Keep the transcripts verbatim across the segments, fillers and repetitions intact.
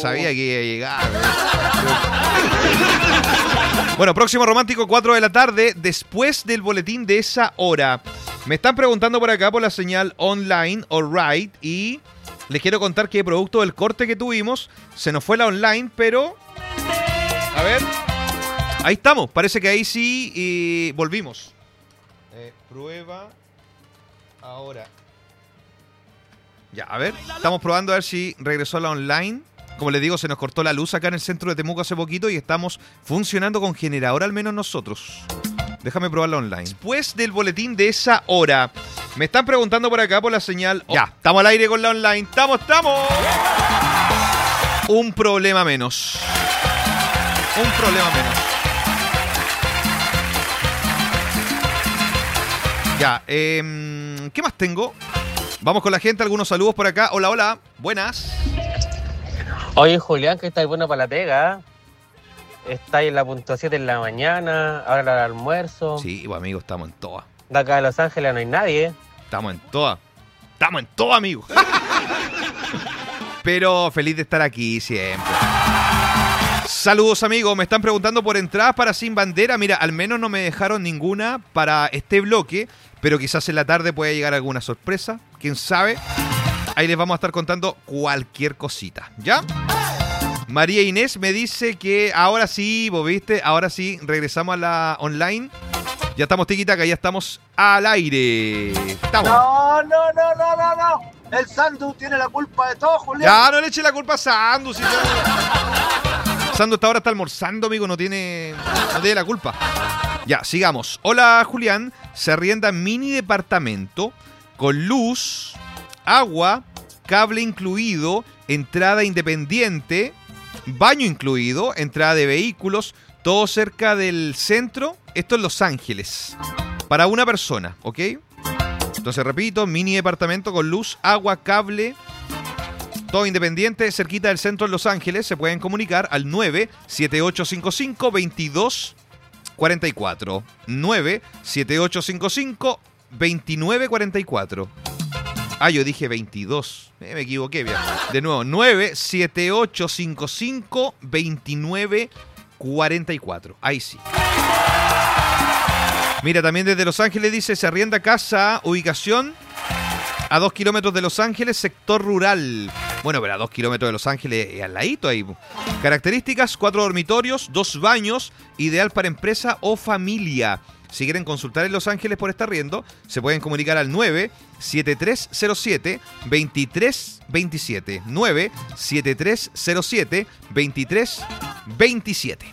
sabía que iba a llegar. Bueno, próximo romántico, cuatro de la tarde, después del boletín de esa hora. Me están preguntando por acá por la señal online, alright, y les quiero contar que producto del corte que tuvimos, se nos fue la online, pero... A ver... Ahí estamos, parece que ahí sí y volvimos. Eh, prueba ahora. Ya, a ver, estamos probando a ver si regresó a la online. Como les digo, se nos cortó la luz acá en el centro de Temuco hace poquito y estamos funcionando con generador, al menos nosotros. Déjame probarla online. Después del boletín de esa hora, me están preguntando por acá por la señal. Ya, estamos al aire con la online. ¡Estamos, estamos! Un problema menos. Un problema menos. Ya, eh, ¿qué más tengo? Vamos con la gente, algunos saludos por acá. Hola, hola, buenas. Oye, Julián, que estáis bueno para la pega. Estáis en la puntuación de la mañana, ahora la del almuerzo. Sí, pues, amigo, estamos en toa. De acá de Los Ángeles no hay nadie. Estamos en toa. Estamos en toa, amigo. Pero feliz de estar aquí siempre. Saludos, amigos. Me están preguntando por entradas para Sin Bandera. Mira, al menos no me dejaron ninguna para este bloque, pero quizás en la tarde pueda llegar alguna sorpresa. ¿Quién sabe? Ahí les vamos a estar contando cualquier cosita, ¿ya? María Inés me dice que ahora sí, vos viste, ahora sí, regresamos a la online. Ya estamos tiquitaca, ya estamos al aire. Estamos. No, no, no, no, no, no. El Sandu tiene la culpa de todo, Julián. Ya, no le eche la culpa a Sandu. Si no... Sandu hasta ahora está almorzando, amigo, no tiene, no tiene la culpa. Ya, sigamos. Hola, Julián. Se arrienda mini departamento con luz, agua, cable incluido, entrada independiente, baño incluido, entrada de vehículos, todo cerca del centro. Esto en Los Ángeles. Para una persona, ¿ok? Entonces, repito, mini departamento con luz, agua, cable, todo independiente, cerquita del centro en Los Ángeles. Se pueden comunicar al nueve siete ocho cinco cinco, veintidós cuarenta y cuatro. nueve siete ocho cinco cinco, veintinueve cuarenta y cuatro. Ah, yo dije veintidós. Eh, me equivoqué, bien. De nuevo, nueve siete ocho cinco cinco, veintinueve cuarenta y cuatro. Ahí sí. Mira, también desde Los Ángeles dice, se arrienda casa, ubicación a dos kilómetros de Los Ángeles, sector rural. Bueno, pero a dos kilómetros de Los Ángeles, al ladito ahí. Características, cuatro dormitorios, dos baños, ideal para empresa o familia. Si quieren consultar en Los Ángeles por este arriendo, se pueden comunicar al nueve siete tres cero siete, veintitrés veintisiete. nueve siete tres cero siete, veintitrés veintisiete.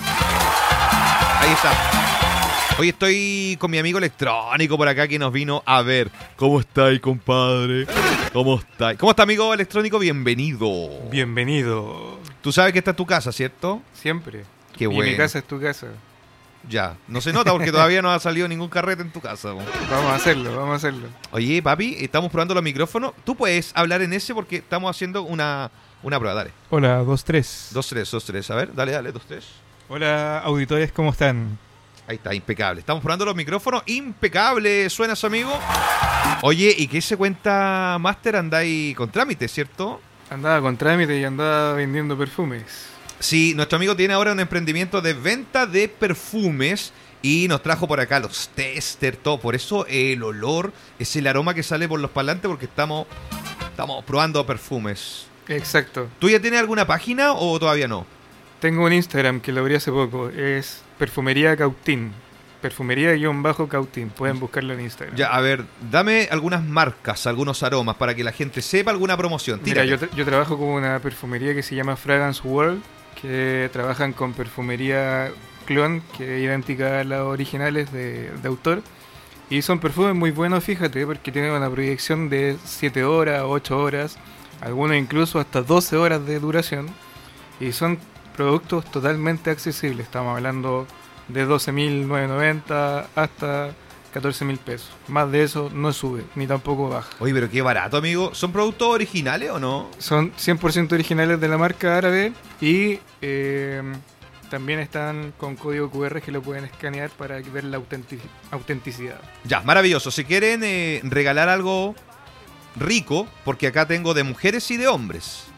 Ahí está. Hoy estoy con mi amigo electrónico por acá que nos vino a ver. ¿Cómo estáis, compadre? ¿Cómo estáis? ¿Cómo está, amigo electrónico? Bienvenido. Bienvenido. Tú sabes que esta es tu casa, ¿cierto? Siempre. Qué y bueno. mi casa es tu casa. Ya, no se nota porque todavía no ha salido ningún carrete en tu casa. ¿No? Vamos a hacerlo, vamos a hacerlo. Oye, papi, estamos probando los micrófonos. Tú puedes hablar en ese porque estamos haciendo una, una prueba, dale. Hola, dos tres. dos tres, dos tres, a ver, dale, dale, dos tres. Hola, auditores, ¿cómo están? Ahí está, impecable. Estamos probando los micrófonos, impecable. ¿Suena eso, amigo? Oye, ¿y qué se cuenta, Master? Andáis con trámite, ¿cierto? Andaba con trámite y andaba vendiendo perfumes. Sí, nuestro amigo tiene ahora un emprendimiento de venta de perfumes y nos trajo por acá los tester, todo. Por eso el olor es el aroma que sale por los parlantes porque estamos, estamos probando perfumes. Exacto. ¿Tú ya tienes alguna página o todavía no? Tengo un Instagram que lo abrí hace poco. Es Perfumería Cautín. Perfumería-Cautín. Pueden buscarlo en Instagram. Ya, a ver, dame algunas marcas, algunos aromas para que la gente sepa alguna promoción. Mira, Tírate. yo, tra- yo trabajo con una perfumería que se llama Fragrance World, que trabajan con perfumería clon, que es idéntica a las originales de, de autor. Y son perfumes muy buenos, fíjate, porque tienen una proyección de siete horas, ocho horas, algunos incluso hasta doce horas de duración. Y son productos totalmente accesibles. Estamos hablando de doce mil novecientos noventa hasta catorce mil pesos. Más de eso no sube, ni tampoco baja. Oye, pero qué barato, amigo. ¿Son productos originales o no? Son cien por ciento originales de la marca árabe y eh, también están con código cu erre que lo pueden escanear para ver la autentic- autenticidad. Ya, maravilloso. Si quieren eh, regalar algo rico, porque acá tengo de mujeres y de hombres.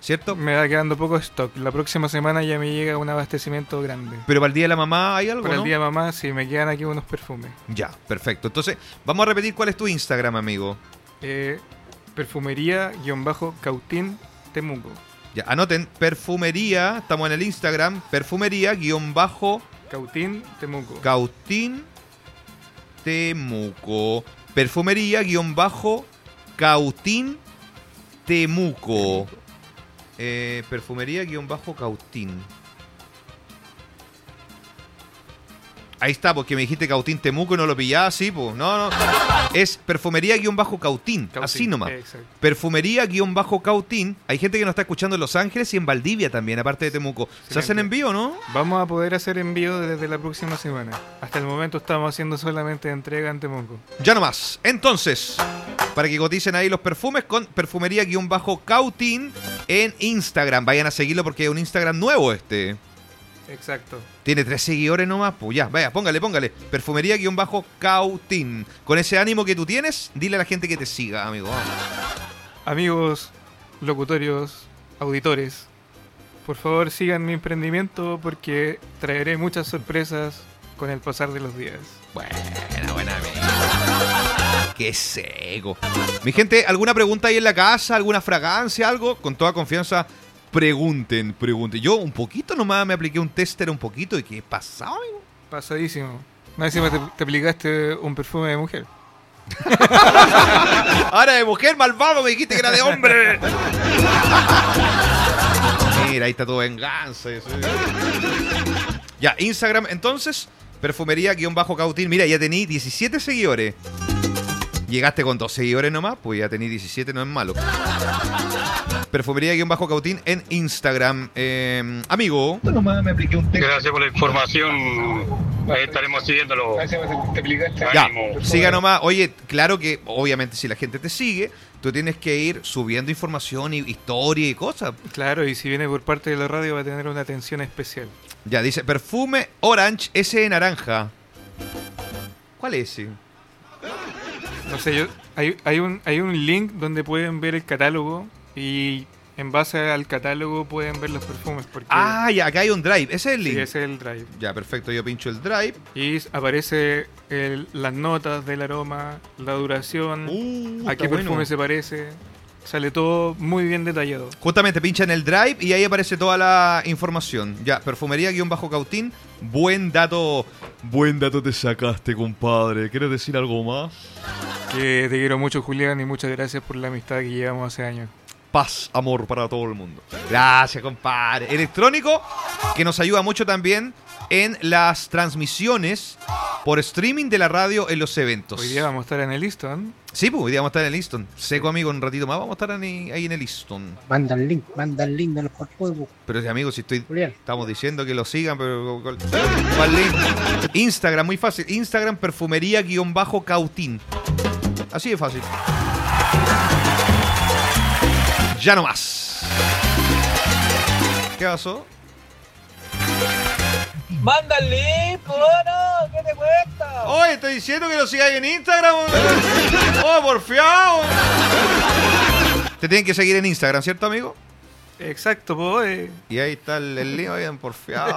¿cierto? Me va quedando poco stock. La próxima semana ya me llega un abastecimiento grande. Pero para el Día de la Mamá hay algo, Para ¿no? el día de mamá, sí, me quedan aquí unos perfumes. Ya, perfecto. Entonces, vamos a repetir cuál es tu Instagram, amigo. Eh, perfumería-cautín Temuco. Ya, anoten, perfumería, estamos en el Instagram, perfumería-cautín Cautín Temuco. Temuco. Perfumería-cautín Temuco. Eh, perfumería-cautín. Ahí está, porque me dijiste Cautín Temuco y no lo pillaba así, pues. No, no. Es perfumería-cautín. Así nomás. Exacto. Perfumería-cautín. Hay gente que nos está escuchando en Los Ángeles y en Valdivia también, aparte de Temuco. ¿Se hacen envío, no? Vamos a poder hacer envío desde la próxima semana. Hasta el momento estamos haciendo solamente entrega en Temuco. Ya nomás. Entonces, para que coticen ahí los perfumes con perfumería-cautín en Instagram. Vayan a seguirlo porque es un Instagram nuevo este. Exacto. Tiene tres seguidores nomás, pues ya, vaya, póngale, póngale. Perfumería-cautín. Con ese ánimo que tú tienes, dile a la gente que te siga, amigo. Vamos. Amigos, locutorios, auditores, por favor sigan mi emprendimiento porque traeré muchas sorpresas con el pasar de los días. Buena, buena, amigo. Qué seco. Mi gente, ¿alguna pregunta ahí en la casa? ¿Alguna fragancia? ¿Algo? Con toda confianza. Pregunten, pregunten. Yo un poquito nomás me apliqué un tester un poquito y ¿qué pasaba, amigo? Pasadísimo. Más encima te, te aplicaste un perfume de mujer. Ahora de mujer, malvado, me dijiste que era de hombre. Mira, ahí está tu venganza. Eso. Ya, Instagram entonces, perfumería-cautín. Mira, ya tení diecisiete seguidores. Llegaste con dos seguidores nomás, pues ya tení diecisiete, no es malo. Perfumería-cautín en Instagram. Eh, amigo. Gracias por la información. Ahí estaremos siguiéndolo. Ya, siga nomás. Oye, claro que obviamente si la gente te sigue, tú tienes que ir subiendo información y historia y cosas. Claro, y si viene por parte de la radio va a tener una atención especial. Ya, dice perfume Orange S de naranja. ¿Cuál es ese? No sé, yo, hay, hay, un, hay un link donde pueden ver el catálogo y en base al catálogo pueden ver los perfumes. Porque Ah, ya, acá hay un drive. Ese es el link. sí, ese es el drive. Ya, perfecto. Yo pincho el drive. Y aparece el- las notas del aroma, la duración, Uh, a está qué perfume bueno. se parece. Sale todo muy bien detallado. Justamente pincha en el drive y ahí aparece toda la información. Ya, perfumería-cautín. Buen dato. Buen dato te sacaste, compadre. ¿Quieres decir algo más? Que te quiero mucho, Julián, y muchas gracias por la amistad que llevamos hace años. Paz, amor para todo el mundo. Gracias, compadre. Electrónico, que nos ayuda mucho también en las transmisiones por streaming de la radio en los eventos. Hoy día vamos a estar en el Easton. Sí, pues hoy día vamos a estar en el Easton. Seco, amigo, un ratito más vamos a estar ahí, ahí en el Easton. Manda el link, manda el link de los perfumes, Pero, amigo, si estoy... Julián. Estamos diciendo que lo sigan, pero... ¿Cuál link? Instagram, muy fácil. Instagram, perfumería-cautín. Así de fácil. Ya no más. ¿Qué pasó? Manda el link, bueno, ¿qué te cuesta? Oye, estoy diciendo que lo sigáis en Instagram. Oh, porfiado. Te tienen que seguir en Instagram, ¿cierto, amigo? Exacto, pues. Y ahí está el, el lío, bien porfiado.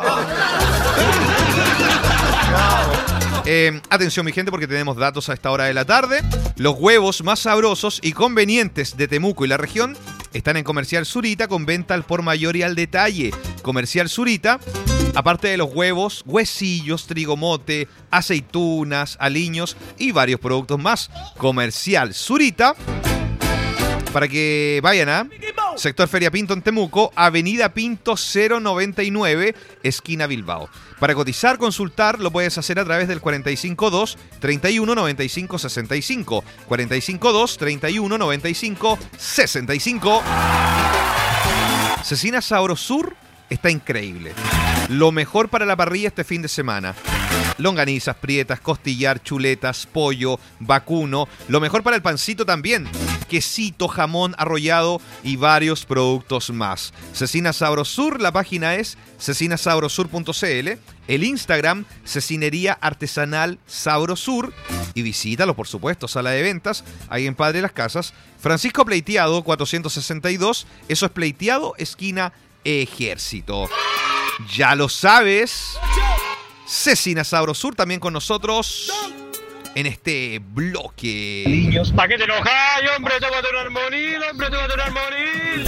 Eh, atención, mi gente, porque tenemos datos a esta hora de la tarde. Los huevos más sabrosos y convenientes de Temuco y la región están en Comercial Zurita con venta al por mayor y al detalle. Comercial Zurita, aparte de los huevos, huesillos, trigomote, aceitunas, aliños y varios productos más. Comercial Zurita, para que vayan a Sector Feria Pinto en Temuco, Avenida Pinto cero noventa y nueve, esquina Bilbao. Para cotizar, consultar, lo puedes hacer a través del cuarenta y cinco dos, treinta y uno, noventa y cinco, sesenta y cinco. cuarenta y cinco dos, treinta y uno, noventa y cinco, sesenta y cinco. Cecina Sabrosur está increíble. Lo mejor para la parrilla este fin de semana. Longanizas, prietas, costillar, chuletas, pollo, vacuno. Lo mejor para el pancito también. Quesito, jamón arrollado y varios productos más. Cecina Sabrosur, la página es cecina sabrosur punto c l. El Instagram, Cecinería Artesanal Sabrosur. Y visítalo, por supuesto, sala de ventas, ahí en Padre Las Casas. Francisco Pleiteado, cuatrocientos sesenta y dos. Eso es Pleiteado, esquina Ejército. Ya lo sabes. Cecina Sabrosur también con nosotros en este bloque. Niños. ¿Para qué te enojas, hombre? Te voy a tener monil, hombre, te voy a tener monil.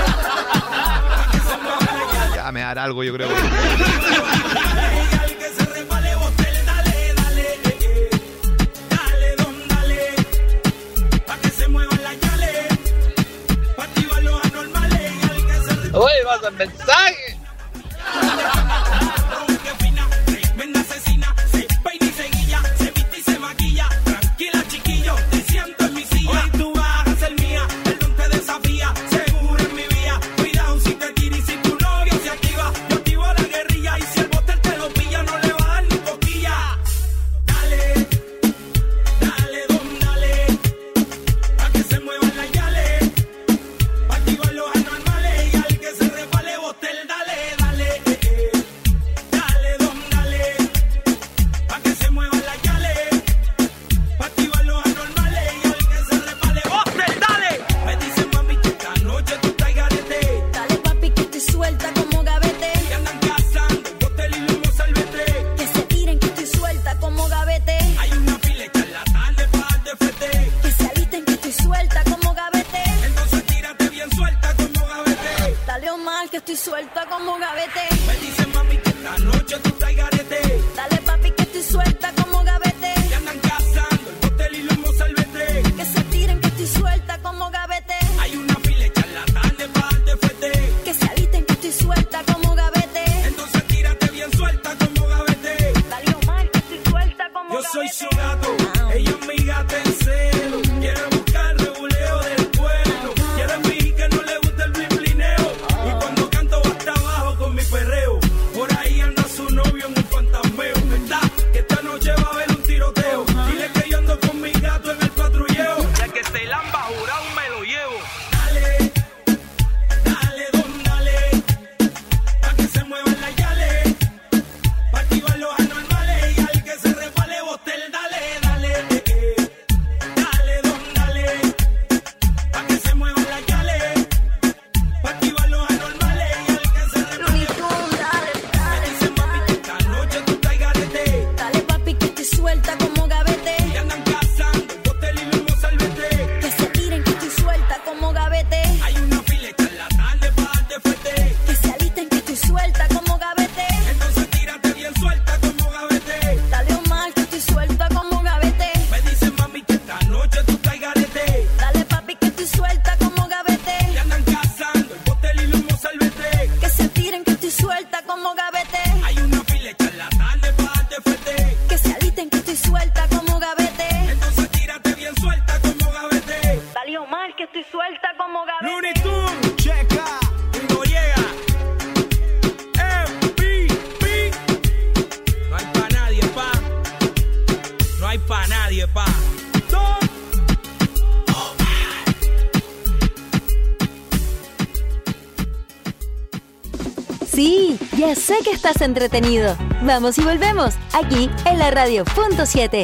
Ya me dará algo, yo creo. Oye, vas al mensaje. Sí, ya sé que estás entretenido. Vamos y volvemos, aquí en la radio punto siete.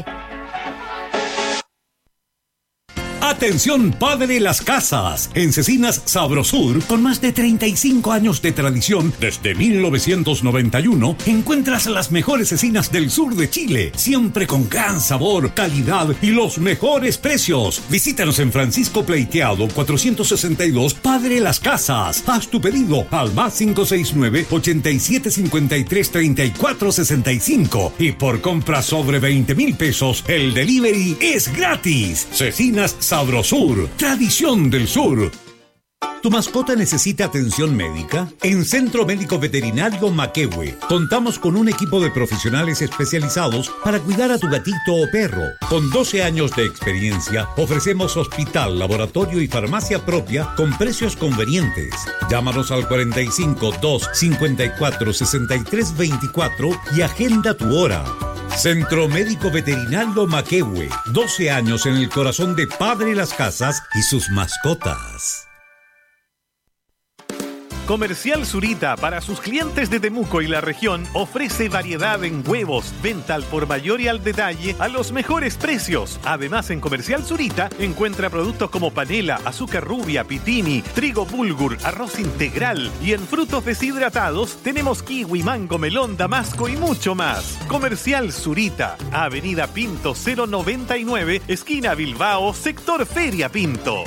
Atención, Padre Las Casas. En Cecinas Sabrosur, con más de treinta y cinco años de tradición, desde mil novecientos noventa y uno, encuentras las mejores cecinas del sur de Chile, siempre con gran sabor, calidad y los mejores precios. Visítanos en Francisco Pleiteado, cuatrocientos sesenta y dos, Padre Las Casas. Haz tu pedido al más cinco seis nueve, ochenta y siete cincuenta y tres, treinta y cuatro sesenta y cinco. Y por compras sobre veinte mil pesos, el delivery es gratis. Cecinas Sabrosur, tradición del sur. ¿Tu mascota necesita atención médica? En Centro Médico Veterinario Maquehue contamos con un equipo de profesionales especializados para cuidar a tu gatito o perro. Con doce años de experiencia, ofrecemos hospital, laboratorio y farmacia propia con precios convenientes. Llámanos al cuarenta y cinco, dos, cincuenta y cuatro, sesenta y tres veinticuatro y agenda tu hora. Centro Médico Veterinario Maquehue, doce años en el corazón de Padre Las Casas y sus mascotas. Comercial Zurita, para sus clientes de Temuco y la región, ofrece variedad en huevos, venta al por mayor y al detalle a los mejores precios. Además, en Comercial Zurita encuentra productos como panela, azúcar rubia, pitini, trigo bulgur, arroz integral, y en frutos deshidratados tenemos kiwi, mango, melón, damasco y mucho más. Comercial Zurita, Avenida Pinto cero noventa y nueve, esquina Bilbao, sector Feria Pinto.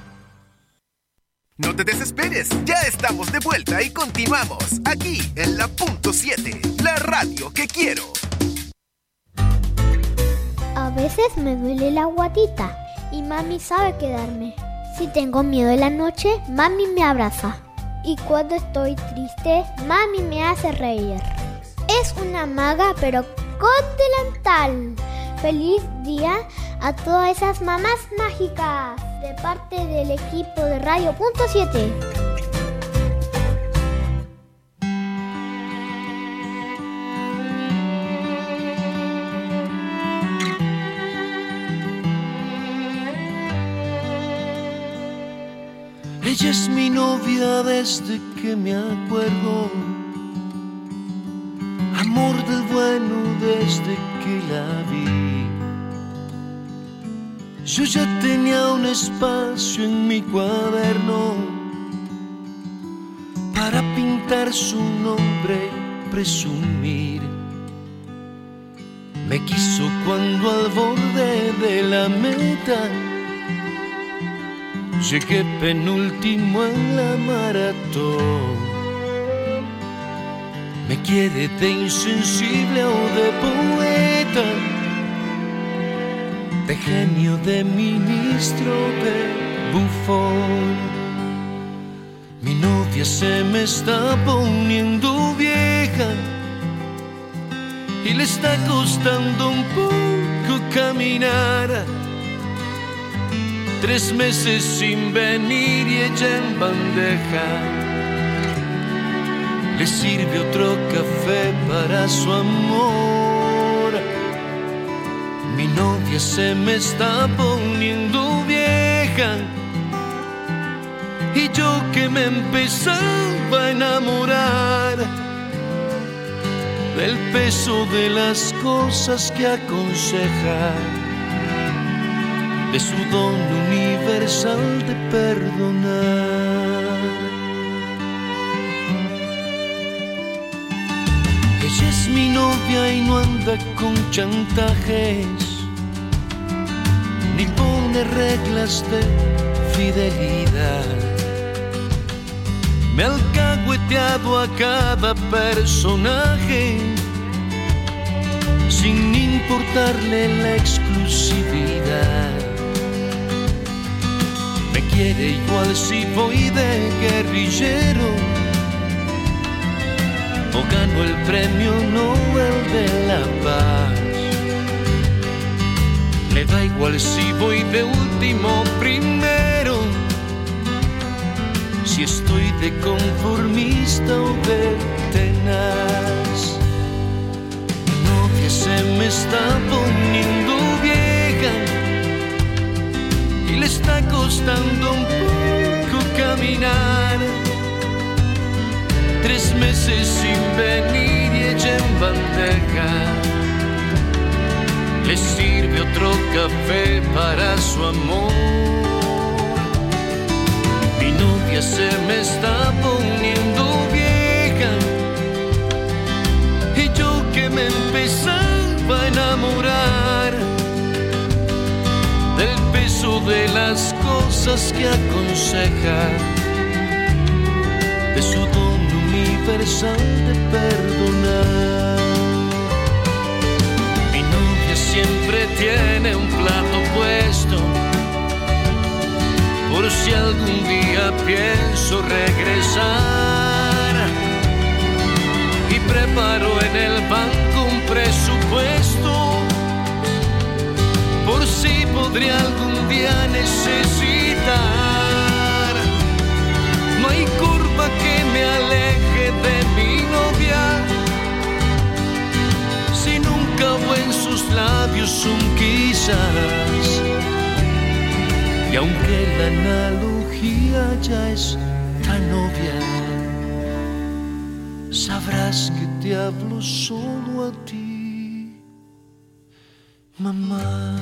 No te desesperes, ya estamos de vuelta y continuamos aquí en la punto siete, la radio que quiero. A veces me duele la guatita y mami sabe quedarme. Si tengo miedo en la noche, mami me abraza. Y cuando estoy triste, mami me hace reír. Es una maga pero con delantal. Feliz día a todas esas mamás mágicas de parte del equipo de Radio Punto siete. Ella es mi novia desde que me acuerdo, amor del bueno desde que la vi. Yo ya tenía un espacio en mi cuaderno para pintar su nombre, presumir. Me quiso cuando al borde de la meta llegué penúltimo en la maratón. Me quiere de insensible o de poeta, de genio, de ministro, de bufón. Mi novia se me está poniendo vieja y le está costando un poco caminar. Tres meses sin venir y ella en bandeja. Le sirve otro café para su amor. Mi novia se me está poniendo vieja y yo que me empezaba a enamorar del peso de las cosas que aconseja, de su don universal de perdonar. Ella es mi novia y no anda con chantajes, ni pone reglas de fidelidad. Me ha alcahueteado a cada personaje sin importarle la exclusividad. Me quiere igual si voy de guerrillero o gano el premio Nobel de la Paz. Le da igual si voy de último primero, si estoy de conformista o de tenaz. Mi novia se me está poniendo vieja y le está costando un poco caminar. Tres meses sin venir y ella en bandeja. Le sirve otro café para su amor. Mi novia se me está poniendo vieja y yo que me empezaba a enamorar del peso de las cosas que aconseja, de su don universal de perdonar. Mi novia siempre tiene un plato puesto por si algún día pienso regresar, y preparo en el banco un presupuesto por si podría algún día necesitar. No hay curva que me aleje de mi novia, si nunca hubo en sus labios un quizás. Y aunque la analogía ya es tan obvia, sabrás que te hablo solo a ti, mamá.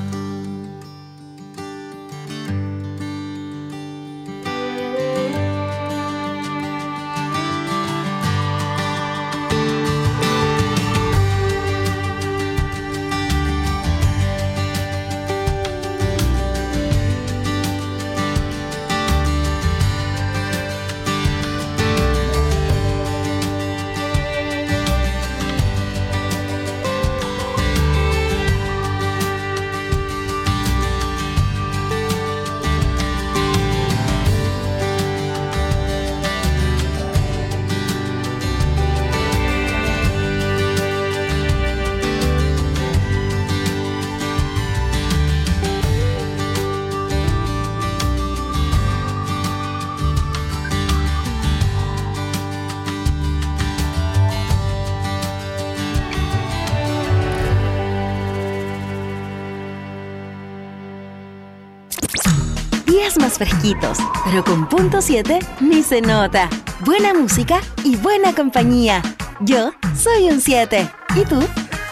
Más fresquitos, pero con punto siete ni se nota. Buena música y buena compañía. Yo soy un siete. ¿Y tú?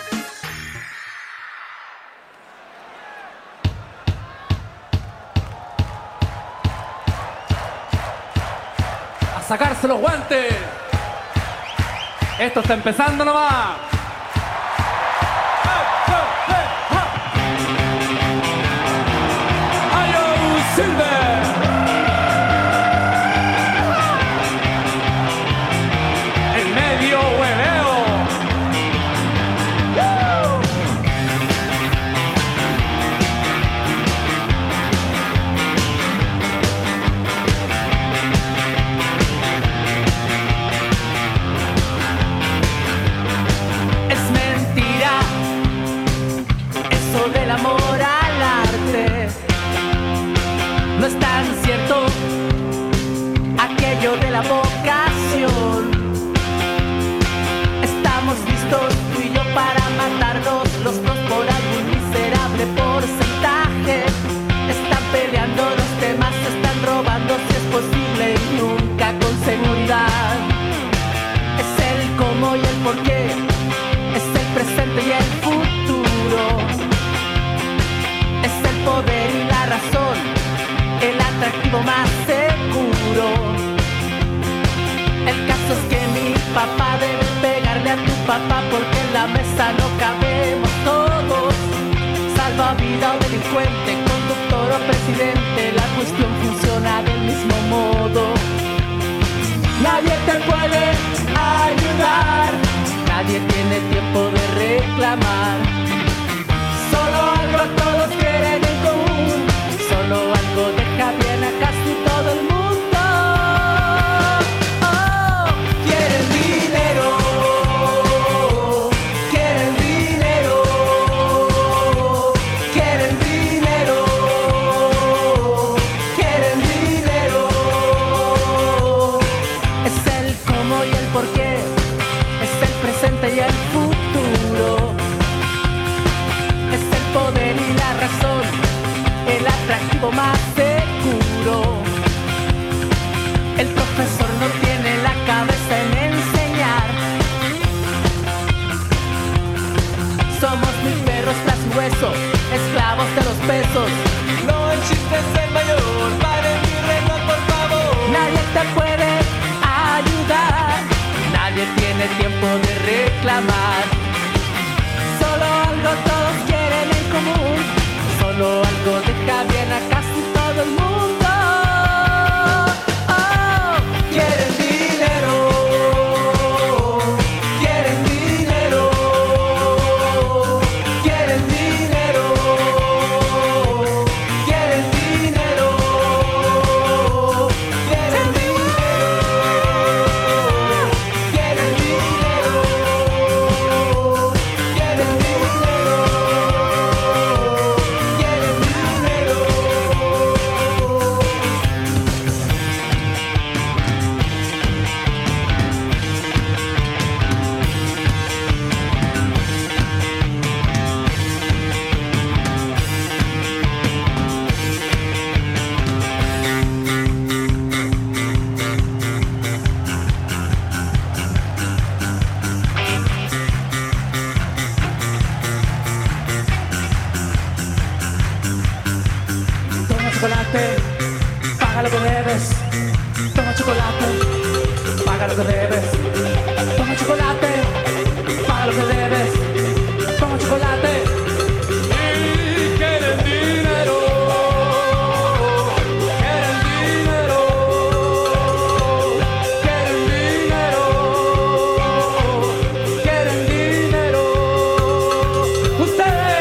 A sacarse los guantes. Esto está empezando nomás. Del amor al arte, no es tan cierto aquello de la vocación. Estamos listos tú y yo para matarnos los dos por algún miserable porcentaje. Están peleando los temas, se están robando si es posible y nunca con seguridad. Es el cómo y el por qué, es el presente y el futuro. Es el poder y la razón, el atractivo más seguro. El caso es que mi papá debe pegarle a tu papá porque en la mesa no cabemos todos. Salvavidas o delincuente, conductor o presidente, la cuestión funciona del mismo modo. Nadie te puede ayudar, nadie tiene tiempo de reclamar. Solo algo todos quieren en común, solo algo deja bien a casi todo el mundo. Oh, quieren dinero, quieren dinero, quieren dinero, quieren dinero. Es el cómo y el por qué, es el presente y el futuro. Es el poder y la razón, el atractivo más seguro. El profesor no tiene la cabeza en enseñar. Somos muy perros tras hueso, esclavos de los pesos. No el chiste es el mayor, pare mi reloj por favor. Nadie te puede ayudar, nadie tiene tiempo de reclamar. Solo algo todos quieren en común, solo algo deja bien a casi todo el mundo. Oh, quieren dinero, quieren dinero, quieren dinero, quieren dinero, quieren dinero, quieren dinero. Quieren dinero, Paga lo que debes. Toma chocolate. Paga lo que debes. Toma chocolate. Y quieren dinero. Quieren dinero. Quieren dinero. Quieren dinero. Ustedes.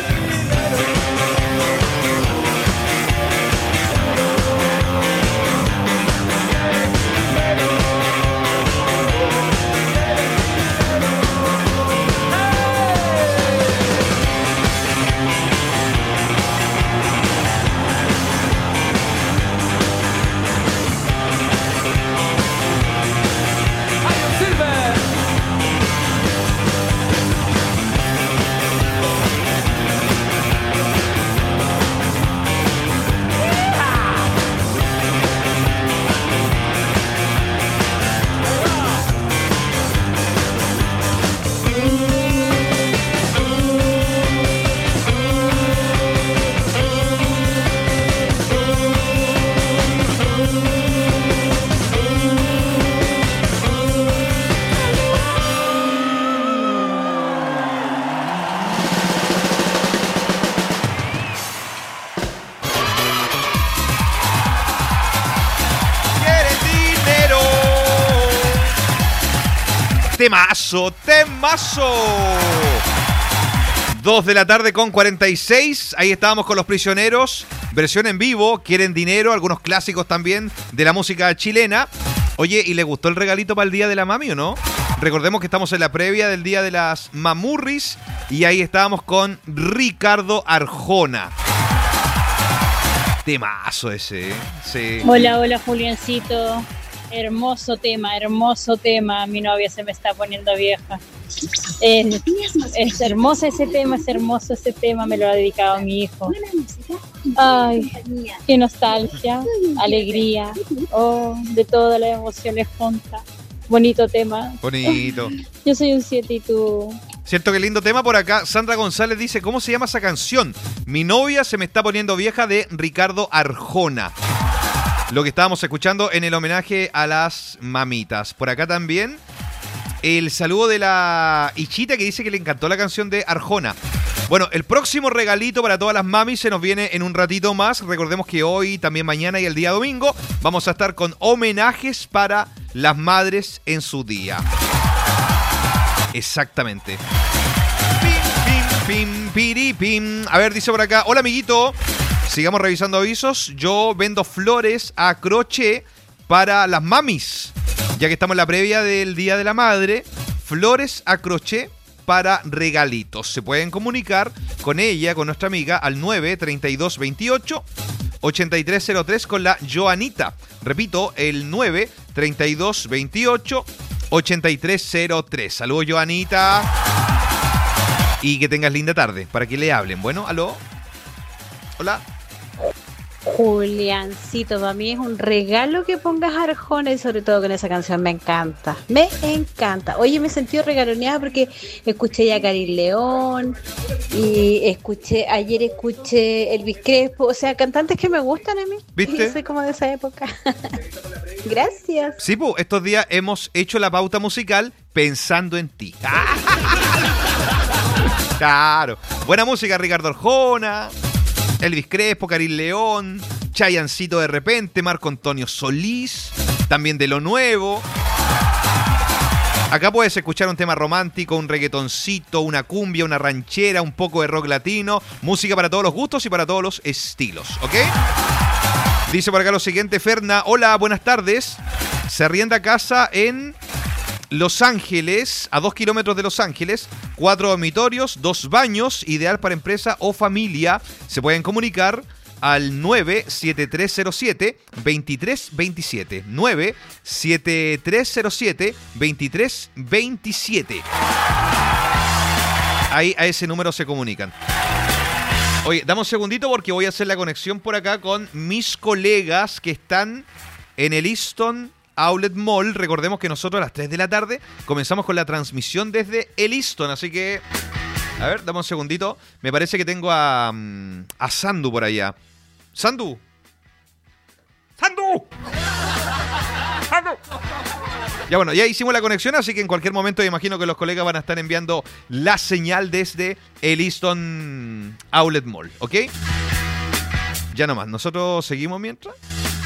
Temazo, temazo. Dos de la tarde con cuarenta y seis. Ahí estábamos con Los Prisioneros. Versión en vivo. Quieren dinero. Algunos clásicos también de la música chilena. Oye, ¿y le gustó el regalito para el Día de la Mami o no? Recordemos que estamos en la previa del Día de las Mamurris. Y ahí estábamos con Ricardo Arjona. Temazo ese, ¿eh? Sí. Hola, hola Juliancito. Hermoso tema, hermoso tema. Mi novia se me está poniendo vieja. Es, es hermoso ese tema, es hermoso ese tema. Me lo ha dedicado mi hijo. Ay, qué nostalgia, alegría. Oh, de todas las emociones juntas. Bonito tema. Bonito. Yo soy un siete y tú. Cierto, que lindo tema por acá. Sandra González dice, ¿cómo se llama esa canción? Mi novia se me está poniendo vieja, de Ricardo Arjona. Lo que estábamos escuchando en el homenaje a las mamitas. Por acá también el saludo de la Ichita, que dice que le encantó la canción de Arjona. Bueno, el próximo regalito para todas las mamis se nos viene en un ratito más. Recordemos que hoy, también mañana y el día domingo, vamos a estar con homenajes para las madres en su día. Exactamente. Pim, pim, pim, piri, pim. A ver, dice por acá, hola amiguito. Sigamos revisando avisos. Yo vendo flores a crochet para las mamis. Ya que estamos en la previa del Día de la Madre, flores a crochet para regalitos. Se pueden comunicar con ella, con nuestra amiga, al nueve treinta y dos veintiocho ochenta y tres cero tres con la Joanita. Repito, el nueve treinta y dos veintiocho ochenta y tres cero tres. Saludos, Joanita. Y que tengas linda tarde, para que le hablen. Bueno, aló. Hola. Juliancito, para mí es un regalo que pongas Arjona, y sobre todo con esa canción me encanta, me encanta. Oye, me he sentido regaloneada porque escuché ya a Karin León y escuché, ayer escuché Elvis Crespo, o sea, cantantes que me gustan a mí. ¿Viste? Yo soy como de esa época. Gracias. Sí, pues, estos días hemos hecho la pauta musical pensando en ti. Claro. Buena música, Ricardo Arjona, Elvis Crespo, Karin León, Chayancito de repente, Marco Antonio Solís, también de lo nuevo. Acá puedes escuchar un tema romántico, un reggaetoncito, una cumbia, una ranchera, un poco de rock latino, música para todos los gustos y para todos los estilos, ¿ok? Dice por acá lo siguiente, Ferna, hola, buenas tardes. Se arrienda casa en Los Ángeles, a dos kilómetros de Los Ángeles, cuatro dormitorios, dos baños, ideal para empresa o familia. Se pueden comunicar al nueve siete tres cero siete dos tres dos siete. nueve siete tres cero siete dos tres dos siete. Ahí a ese número se comunican. Oye, dame un segundito porque voy a hacer la conexión por acá con mis colegas que están en el Easton Outlet Mall. Recordemos que nosotros a las tres de la tarde comenzamos con la transmisión desde el Easton, así que a ver, dame un segundito. Me parece que tengo a, a Sandu por allá. ¡Sandu! ¡Sandu! ¡Sandu! Ya bueno, ya hicimos la conexión, así que en cualquier momento me imagino que los colegas van a estar enviando la señal desde el Easton Outlet Mall, ¿ok? Ya nomás, nosotros seguimos mientras.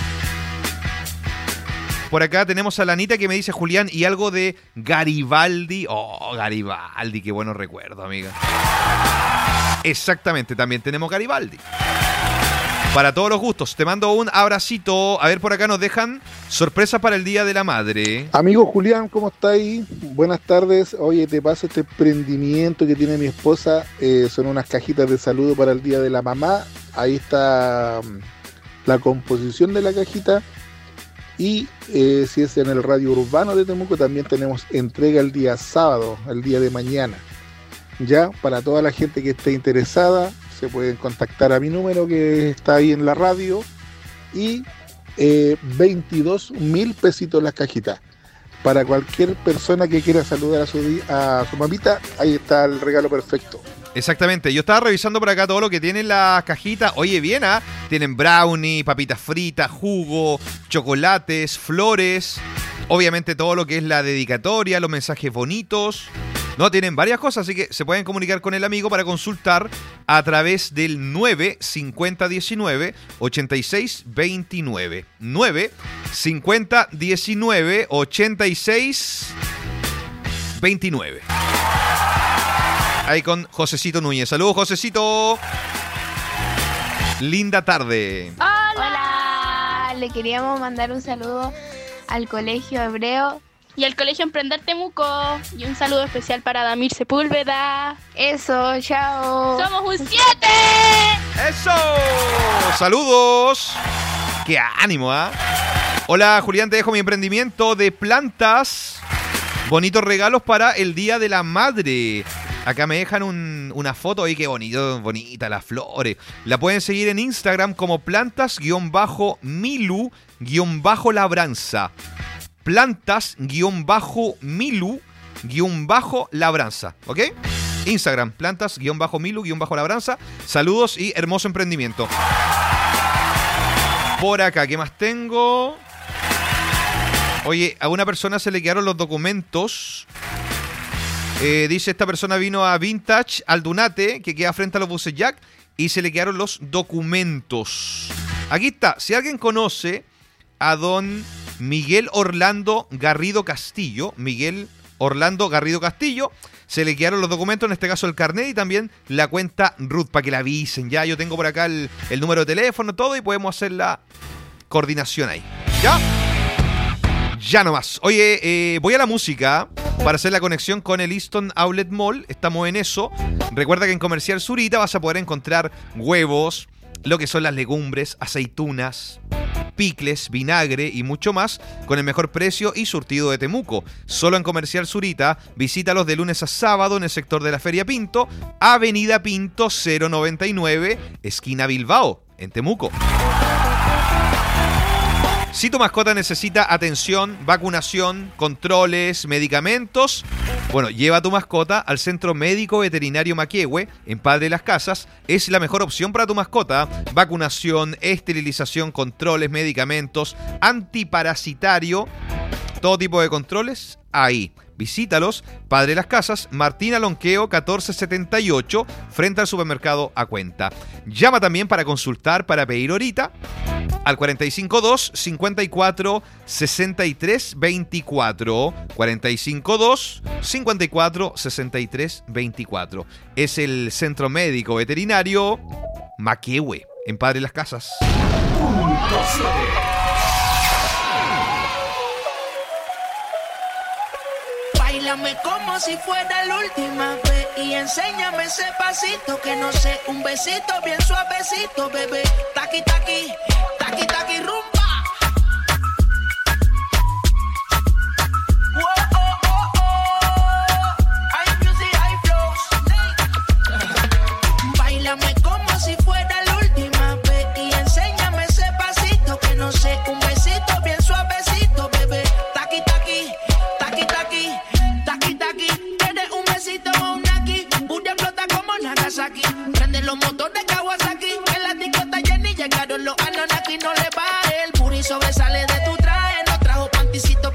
Por acá tenemos a la Anita que me dice, Julián, y algo de Garibaldi. Oh, Garibaldi, qué buenos recuerdos, amiga. Exactamente, también tenemos Garibaldi. Para todos los gustos, te mando un abracito. A ver, por acá nos dejan sorpresas para el Día de la Madre. Amigo Julián, ¿cómo está ahí? Buenas tardes. Oye, te paso este emprendimiento que tiene mi esposa. Eh, son unas cajitas de saludo para el Día de la Mamá. Ahí está um, la composición de la cajita. Y eh, si es en el radio urbano de Temuco, también tenemos entrega el día sábado, el día de mañana. Ya, para toda la gente que esté interesada, se pueden contactar a mi número que está ahí en la radio. Y eh, veintidós mil pesitos las cajitas. Para cualquier persona que quiera saludar a su, a su mamita, ahí está el regalo perfecto. Exactamente, yo estaba revisando por acá todo lo que tienen las cajitas. Oye, bien, ¿ah? ¿eh? Tienen brownie, papitas fritas, jugo, chocolates, flores. Obviamente todo lo que es la dedicatoria, los mensajes bonitos. No, tienen varias cosas, así que se pueden comunicar con el amigo para consultar a través del nueve cincuenta diecinueve ochenta y seis veintinueve. nueve cincuenta diecinueve ochenta y seis veintinueve. Ahí con Josecito Núñez. Saludos, Josecito. Linda tarde. Hola. Hola. Le queríamos mandar un saludo al Colegio Hebreo y al Colegio Emprender Temuco. Y un saludo especial para Damir Sepúlveda. Eso, chao. ¡Somos un siete! ¡Eso! ¡Saludos! ¡Qué ánimo, ah! ¿eh? Hola, Julián, te dejo mi emprendimiento de plantas. Bonitos regalos para el Día de la Madre. Acá me dejan un, una foto ahí, qué bonito, bonita las flores. La pueden seguir en Instagram como plantas-milu-labranza. Plantas-milu-labranza, ¿ok? Instagram, plantas-milu-labranza. Saludos y hermoso emprendimiento. Por acá, ¿qué más tengo? Oye, a una persona se le quedaron los documentos. Eh, dice, esta persona vino a Vintage Aldunate, que queda frente a los buses Jack, y se le quedaron los documentos. Aquí está. Si alguien conoce a don Miguel Orlando Garrido Castillo, Miguel Orlando Garrido Castillo, se le quedaron los documentos, en este caso el carnet y también la cuenta Ruth, para que la avisen. Ya, yo tengo por acá el, el número de teléfono, todo, y podemos hacer la coordinación ahí. ¿Ya? Ya nomás. Oye, eh, voy a la música para hacer la conexión con el Easton Outlet Mall. Estamos en eso. Recuerda que en Comercial Zurita vas a poder encontrar huevos, lo que son las legumbres, aceitunas, picles, vinagre y mucho más con el mejor precio y surtido de Temuco. Solo en Comercial Zurita. Visítalos de lunes a sábado en el sector de la Feria Pinto, Avenida Pinto cero noventa y nueve, esquina Bilbao, en Temuco. Si tu mascota necesita atención, vacunación, controles, medicamentos, bueno, lleva a tu mascota al Centro Médico Veterinario Maquehue, en Padre Las Casas. Es la mejor opción para tu mascota. Vacunación, esterilización, controles, medicamentos, antiparasitario, todo tipo de controles, ahí. Visítalos, Padre Las Casas, Martín Alonqueo catorce setenta y ocho, frente al supermercado A Cuenta. Llama también para consultar, para pedir horita, al cuarenta y cinco dos, cincuenta y cuatro, sesenta y tres, veinticuatro. cuarenta y cinco dos, cincuenta y cuatro, sesenta y tres, veinticuatro. Es el Centro Médico Veterinario Maquehue, en Padre Las Casas. Báilame como si fuera la última vez y enséñame ese pasito que no sé, un besito bien suavecito, bebé. Taqui taqui, taqui taqui rumba. Oh, oh, oh, oh. Hay music, hay flows. Báilame como si fuera la última vez y enséñame ese pasito que no sé, un besito bien suavecito, bebé. Taqui taqui, taqui taqui. Tienes un besito o un aquí, Buria flota como Nagasaki. Prende los motores Kawasaki, en la discota Jenny llegaron los Anunnaki. No le baje, el puri sobresale de tu traje. No trajo panticito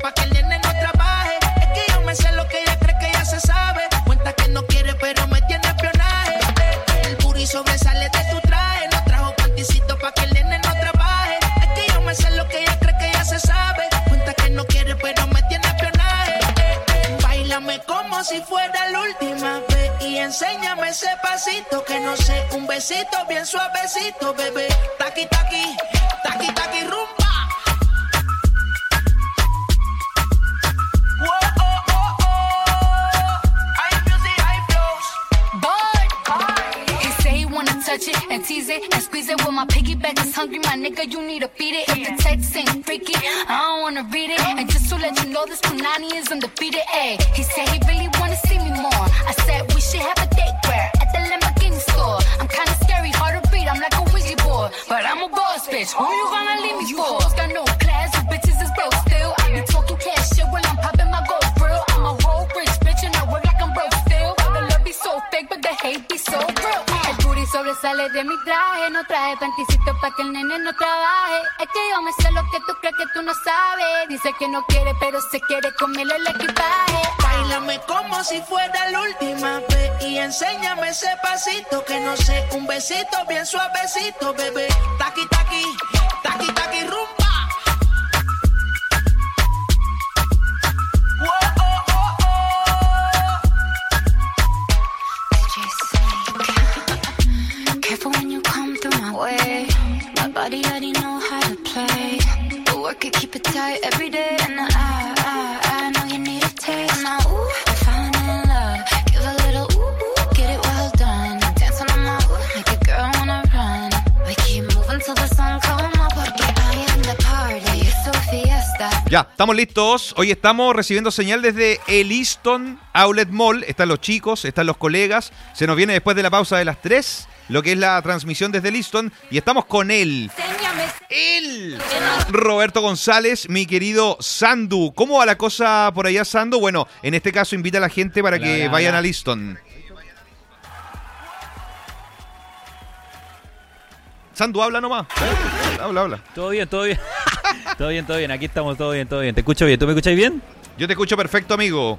como si fuera la última vez. Y enséñame ese pasito que no sé, un besito bien suavecito, bebé. Taqui, taqui, taqui, taqui, rumba. Whoa, oh, oh, oh. High music, high flows. Boy, he say he wanna touch it and tease it and squeeze it. Well, my piggyback is hungry, my nigga, you need to feed it. If the text ain't freaky, I don't wanna read it. And just to let you know, this Punani is undefeated. Ay, he said he really wanna see me more. I said we should have a date where at the Lamborghini store. I'm kinda scary, hard to read, I'm like a Ouija board, but I'm a boss bitch. Who you gonna leave me for? You got no class, you bitches is broke still. I be talking cash shit while I'm popping my gold grill. I'm a whole rich bitch and I work like I'm broke still. The love be so fake, but the hate be so real. El booty sobresale de mi traje, no traje panticito pa' que el nene no trabaje. Es que yo me sé lo que tú crees que tú no sabes. Dice que no quiere, pero se quiere comerle el equipaje. Báilame como si fuera la última vez. Y enséñame ese pasito que no sé, un besito bien suavecito, bebé. Taqui, taqui, taqui, taqui, rumba. Whoa, oh, oh, oh. Careful when you come through my way. My body already know how to play. But work it, keep it tight every day. And I, I, I know you need a taste. Now, ooh, I'm falling in love. Give a little ooh, ooh, get it well done. Dance on my ooh, make a girl wanna run. We keep moving till the sun come up. Porque I am the party, it's a fiesta. Ya, estamos listos. Hoy estamos recibiendo señal desde el Easton Outlet Mall. Están los chicos, están los colegas. Se nos viene después de la pausa de las tres lo que es la transmisión desde el Easton. Y estamos con él. Él. Roberto González, mi querido Sandu. ¿Cómo va la cosa por allá, Sandu? Bueno, en este caso invita a la gente para Hola, que hola, vayan hola. al Easton. Sandu, habla nomás. Habla, habla. Todo bien, todo bien. Todo bien, todo bien. Aquí estamos, todo bien, todo bien. Te escucho bien. ¿Tú me escuchas bien? Yo te escucho perfecto, amigo.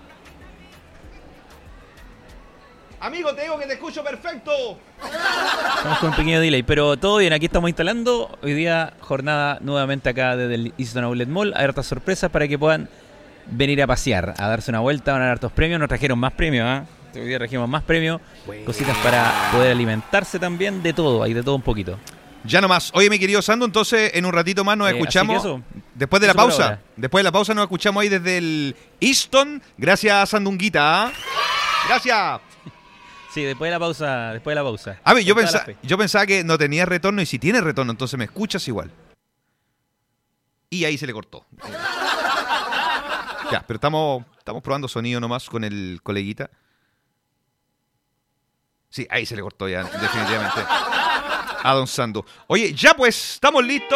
Amigo, te digo que te escucho perfecto. Estamos con un pequeño delay, pero todo bien. Aquí estamos instalando. Hoy día jornada nuevamente acá desde el Easton Outlet Mall. Hay hartas sorpresas para que puedan venir a pasear, a darse una vuelta. Van a dar hartos premios. Nos trajeron más premios, ¿ah? ¿eh? Hoy día trajimos más premios. Bueno. Cositas para poder alimentarse también. De todo, hay de todo un poquito. Ya nomás. Oye, mi querido Sandu, entonces en un ratito más nos Eh, escuchamos. así que eso. Después de la Eso por pausa. ahora. Después de la pausa nos escuchamos ahí desde el Easton. Gracias, Sandunguita. ¿ah? Gracias. Sí, después de la pausa. Después de la pausa. A ver, yo, Con toda pensa- la fe. yo pensaba que no tenía retorno y si tiene retorno, entonces me escuchas igual. Y ahí se le cortó. Ya, pero estamos, estamos probando sonido nomás con el coleguita. Sí, ahí se le cortó ya, definitivamente. A don Sandu. Oye, ya pues, estamos listos.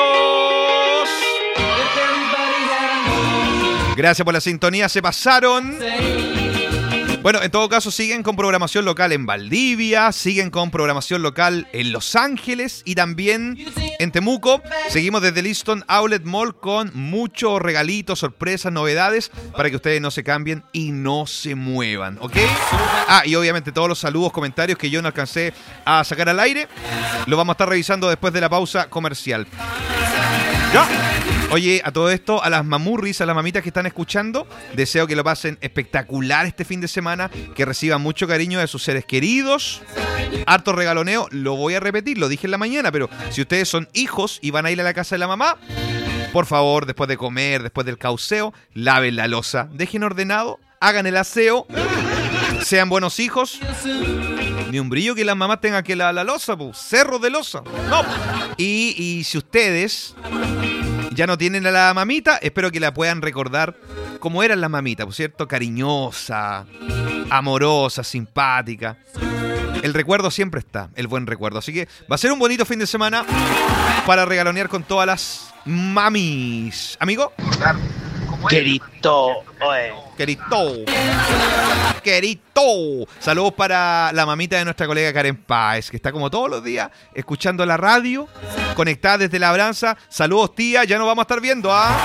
Gracias por la sintonía, se pasaron. Bueno, en todo caso, siguen con programación local en Valdivia, siguen con programación local en Los Ángeles y también en Temuco. Seguimos desde el Easton Outlet Mall con muchos regalitos, sorpresas, novedades para que ustedes no se cambien y no se muevan, ¿ok? Ah, y obviamente todos los saludos, comentarios que yo no alcancé a sacar al aire, lo vamos a estar revisando después de la pausa comercial. ¡Ya! Oye, a todo esto, a las mamurris, a las mamitas que están escuchando, deseo que lo pasen espectacular este fin de semana, que reciban mucho cariño de sus seres queridos, harto regaloneo, lo voy a repetir, lo dije en la mañana, pero si ustedes son hijos y van a ir a la casa de la mamá, por favor, después de comer, después del cauceo, laven la loza, dejen ordenado, hagan el aseo, sean buenos hijos. Ni un brillo que las mamás tengan que lavar la loza, pues, cerro de loza, no. Y, y si ustedes ya no tienen a la mamita, espero que la puedan recordar como eran las mamitas, ¿por cierto? Cariñosa, amorosa, simpática. El recuerdo siempre está, el buen recuerdo. Así que va a ser un bonito fin de semana para regalonear con todas las mamis. ¿Amigo? Querido, oye. Querido. Querido. Saludos para la mamita de nuestra colega Karen Páez, que está como todos los días escuchando la radio, conectada desde Labranza. Saludos, tía. Ya nos vamos a estar viendo, ¿ah?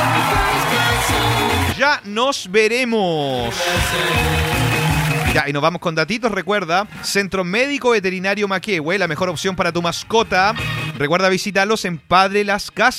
Ya nos veremos. Ya, y nos vamos con datitos. Recuerda, Centro Médico Veterinario Maquehue, la mejor opción para tu mascota. Recuerda visitarlos en Padre Las Casas.